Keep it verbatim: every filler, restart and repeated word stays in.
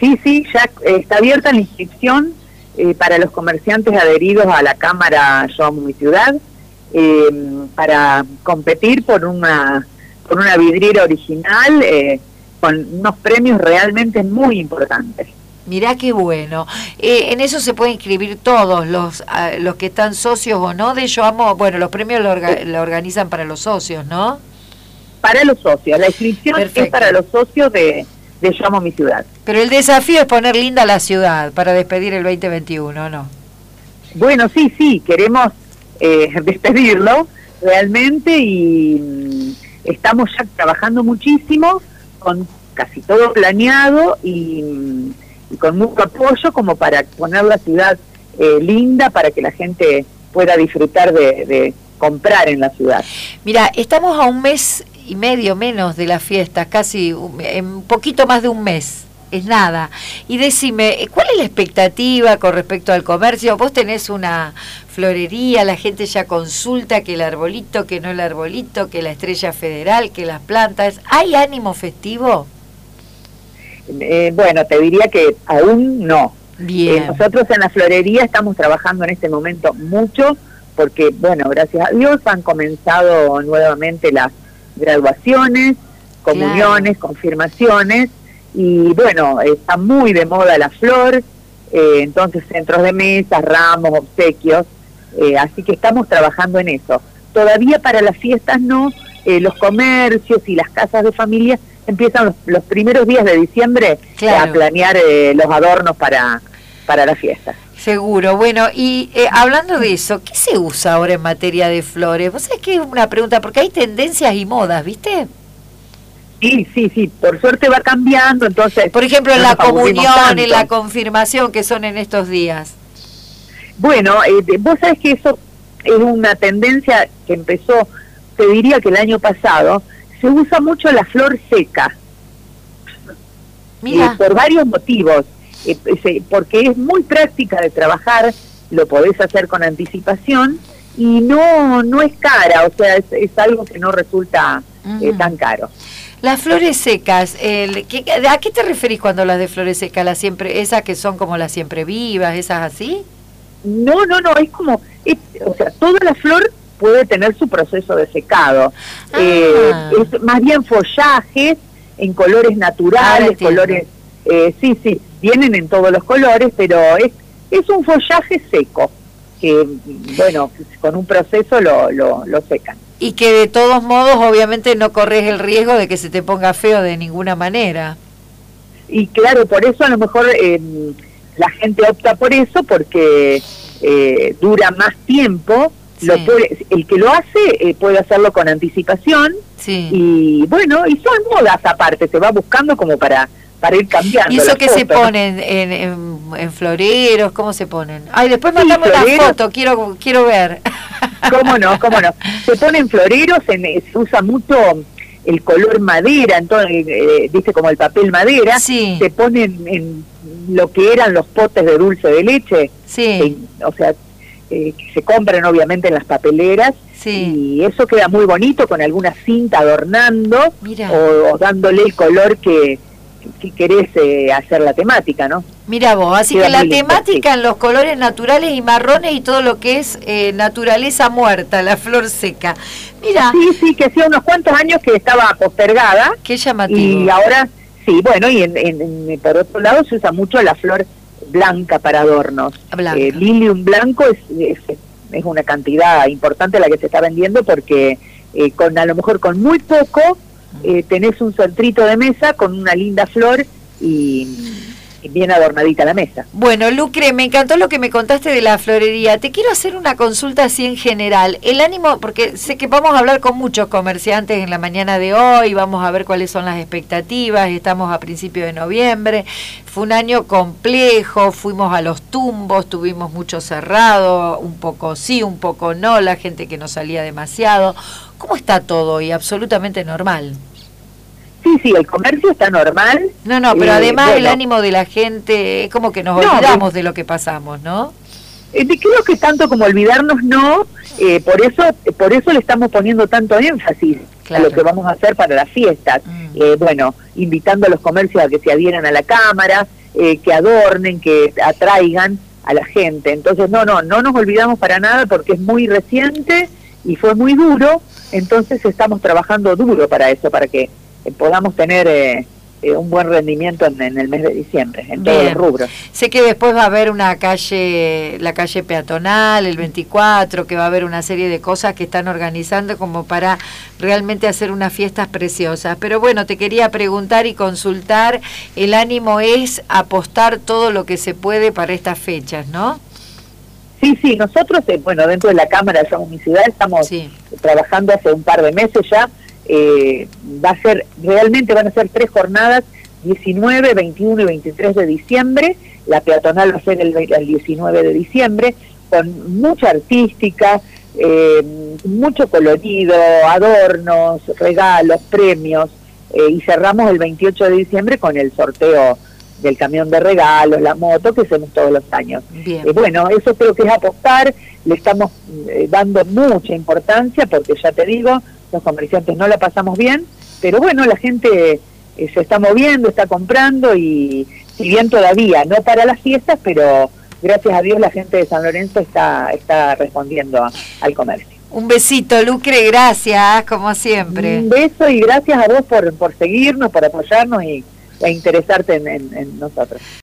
Sí, sí, ya está abierta la inscripción eh, para los comerciantes adheridos a la Cámara Yo Amo Mi Ciudad, eh, para competir por una, por una vidriera original eh, con unos premios realmente muy importantes. Mirá qué bueno. Eh, en eso se pueden inscribir todos, los uh, los que están socios o no de Yo Amo. Bueno, los premios lo, orga lo organizan para los socios, ¿no? Para los socios. La inscripción Perfecto. es para los socios de, de Yo Amo Mi Ciudad. Pero el desafío es poner linda la ciudad para despedir el veinte veintiuno, ¿no? Bueno, sí, sí, queremos eh, despedirlo realmente y mm, estamos ya trabajando muchísimo, con casi todo planeado y... Mm, y con mucho apoyo como para poner la ciudad eh, linda para que la gente pueda disfrutar de, de comprar en la ciudad. Mira, estamos a un mes y medio menos de las fiestas, casi un, un poquito más de un mes, es nada. Y decime, ¿cuál es la expectativa con respecto al comercio? Vos tenés una florería, la gente ya consulta que el arbolito, que no el arbolito, que la estrella federal, que las plantas. ¿Hay ánimo festivo? Eh, bueno, te diría que aún no. Bien. Eh, nosotros en la florería estamos trabajando en este momento mucho porque, bueno, gracias a Dios han comenzado nuevamente las graduaciones, comuniones, claro. confirmaciones y, bueno, está muy de moda la flor, eh, entonces centros de mesas, ramos, obsequios, eh, así que estamos trabajando en eso. Todavía para las fiestas no, eh, los comercios y las casas de familia empiezan los, los primeros días de diciembre claro. a planear eh, los adornos para, para la fiesta. Seguro. Bueno, y eh, hablando de eso, ¿qué se usa ahora en materia de flores? Vos sabés que es una pregunta, porque hay tendencias y modas, ¿viste? Sí, sí, sí, por suerte va cambiando, entonces... Por ejemplo, en no la comunión, en la confirmación, que son en estos días. Bueno, eh, vos sabés que eso es una tendencia que empezó, te diría que el año pasado, se usa mucho la flor seca. Mira. Eh, por varios motivos, eh, eh, porque es muy práctica de trabajar, lo podés hacer con anticipación y no no es cara, o sea, es, es algo que no resulta uh-huh. eh, tan caro. Las flores secas, el, ¿qué, ¿a qué te referís cuando hablas de flores secas? ¿Las siempre, esas que son como las siempre vivas, esas así? No, no, no, es como, es, o sea, toda la flor puede tener su proceso de secado. Ah. Eh, es más bien follajes en colores naturales, ah, colores, eh, sí, sí, vienen en todos los colores, pero es, es un follaje seco, que, bueno, con un proceso lo, lo, lo secan. Y que de todos modos, obviamente, no corres el riesgo de que se te ponga feo de ninguna manera. Y claro, por eso a lo mejor eh, la gente opta por eso, porque eh, dura más tiempo. Sí. Lo puede, el que lo hace eh, puede hacerlo con anticipación sí. y bueno, y son modas aparte, se va buscando como para para ir cambiando. ¿Y eso que fotos, se ponen en, en, en floreros? ¿Cómo se ponen? Ay, después mandame sí, una foto, quiero quiero ver. ¿Cómo no? ¿Cómo no? Se ponen floreros, en, se usa mucho el color madera, entonces, eh, dice como el papel madera, sí. se ponen en lo que eran los potes de dulce de leche, sí. eh, o sea, Eh, que se compran obviamente en las papeleras sí. y eso queda muy bonito con alguna cinta adornando o, o dándole el color que, que querés eh, hacer la temática, ¿no? Mira vos, así queda que la temática sí. en los colores naturales y marrones y todo lo que es eh, naturaleza muerta, la flor seca. Mira. Sí, sí, que hacía unos cuantos años que estaba postergada. Qué llamativo. Y ahora, sí, bueno, y en, en, en, por otro lado se usa mucho la flor blanca para adornos. Eh, lilium blanco es, es, es una cantidad importante la que se está vendiendo porque eh, con a lo mejor con muy poco eh, tenés un centrito de mesa con una linda flor y, y bien adornadita la mesa. Bueno, Lucre, me encantó lo que me contaste de la florería. Te quiero hacer una consulta así en general. El ánimo, porque sé que vamos a hablar con muchos comerciantes en la mañana de hoy, vamos a ver cuáles son las expectativas, estamos a principios de noviembre. Fue un año complejo, fuimos a los tumbos, tuvimos mucho cerrado, un poco sí, un poco no, la gente que no salía demasiado. ¿Cómo está todo hoy? Absolutamente normal. Sí, sí, el comercio está normal. No, no, pero eh, además bueno. el ánimo de la gente, es como que nos no, olvidamos de lo que pasamos, ¿no? Eh, creo que tanto como olvidarnos no, eh, por eso por eso le estamos poniendo tanto énfasis claro. a lo que vamos a hacer para las fiestas. Mm. Eh, bueno, invitando a los comercios a que se adhieran a la Cámara, eh, que adornen, que atraigan a la gente. Entonces, no, no, no nos olvidamos para nada porque es muy reciente y fue muy duro, entonces estamos trabajando duro para eso, para que eh, podamos tener eh, eh, un buen rendimiento en, en el mes de diciembre, en Bien. todos los rubros. Sé que después va a haber una calle, la calle peatonal, el veinticuatro, que va a haber una serie de cosas que están organizando como para realmente hacer unas fiestas preciosas. Pero bueno, te quería preguntar y consultar, el ánimo es apostar todo lo que se puede para estas fechas, ¿no? Sí, sí, nosotros, eh, bueno, dentro de la Cámara de Somos Mi Ciudad estamos sí. trabajando hace un par de meses ya. Eh, va a ser, realmente van a ser tres jornadas, diecinueve, veintiuno y veintitrés de diciembre. La peatonal va a ser el, el diecinueve de diciembre, con mucha artística, eh, mucho colorido, adornos, regalos, premios, eh, y cerramos el veintiocho de diciembre con el sorteo del camión de regalos, la moto, que hacemos todos los años. Eh, bueno, eso creo que es apostar, le estamos eh, dando mucha importancia, porque ya te digo, los comerciantes no la pasamos bien, pero bueno, la gente eh, se está moviendo, está comprando, y si bien todavía no para las fiestas, pero gracias a Dios la gente de San Lorenzo está, está respondiendo a, al comercio. Un besito, Lucre, gracias, como siempre. Un beso y gracias a vos por, por seguirnos, por apoyarnos y e interesarte en, en, en nosotros.